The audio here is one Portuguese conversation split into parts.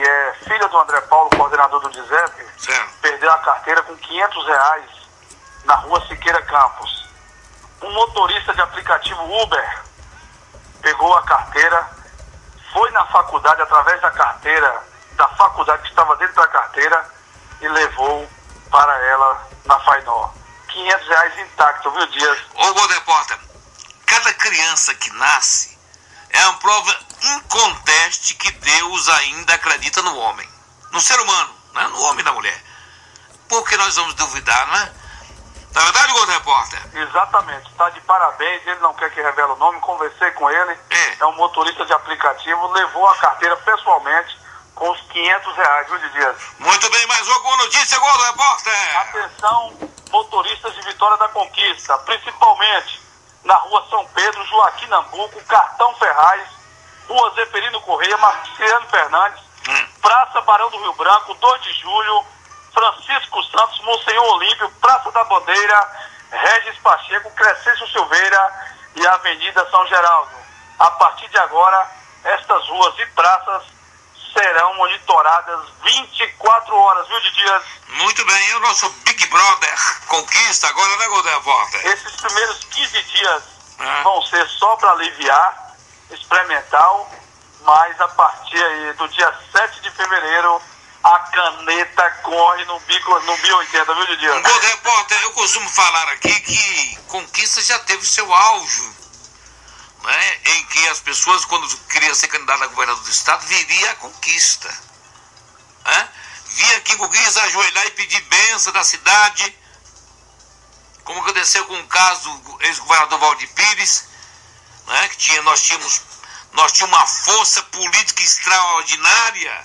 é filha do André Paulo, coordenador do DISEP, perdeu a carteira com R$500 na rua Siqueira Campos. Um motorista de aplicativo Uber pegou a carteira, foi na faculdade através da carteira, da faculdade que estava dentro da carteira, e levou para ela na Fainó. R$500 intacto, viu, Dias? Ô, Gol Repórter, cada criança que nasce é uma prova inconteste que Deus ainda acredita no homem, no ser humano, né? No homem e na mulher. Por que nós vamos duvidar, não é? Na verdade, Gol Repórter? Exatamente, está de parabéns, ele não quer que revele o nome, conversei com ele, é um motorista de aplicativo, levou a carteira pessoalmente com os R$500, viu, Dias? Muito bem, mais alguma notícia, Gol Repórter? Atenção, motoristas de Vitória da Conquista, principalmente na rua São Pedro, Joaquim Nambuco, Cartão Ferraz, rua Zeferino Correia, Marciano Fernandes, Praça Barão do Rio Branco, 2 de Julho, Francisco Santos, Monsenhor Olímpio, Praça da Bandeira, Regis Pacheco, Crescêncio Silveira e Avenida São Geraldo. A partir de agora, estas ruas e praças serão monitoradas 24 horas, viu, Dias? Muito bem, é o nosso Big Brother Conquista agora, né, Gol Repórter? Esses primeiros 15 dias vão ser só para aliviar, experimental, mas a partir aí do dia 7 de fevereiro, a caneta corre no B80, viu, Dias? Gol Repórter, eu costumo falar aqui que Conquista já teve seu auge, né, em que as pessoas, quando queriam ser candidato a governador do estado, viria a Conquista, né? Via aqui em Conquista ajoelhar e pedir bênção da cidade, como aconteceu com o caso do ex-governador Valdir Pires, né, que nós tínhamos uma força política extraordinária.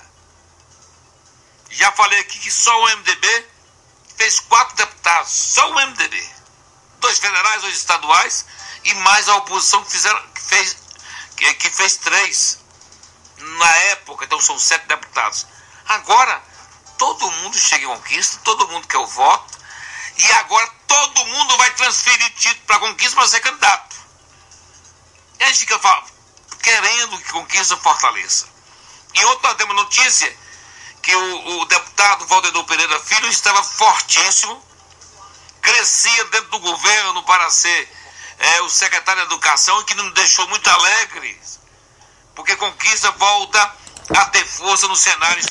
Já falei aqui que só o MDB fez 4 deputados, só o MDB, 2 federais, 2 estaduais, e mais a oposição que fez 3 na época, então são 7 deputados. Agora, todo mundo chega em Conquista, todo mundo quer o voto, e agora todo mundo vai transferir título para Conquista para ser candidato. E a gente fica querendo que Conquista fortaleça. E ontem nós temos notícia que o deputado Valdemar Pereira Filho estava fortíssimo, crescia dentro do governo para ser o secretário de Educação, e que nos deixou muito alegres, porque Conquista volta a ter força no cenário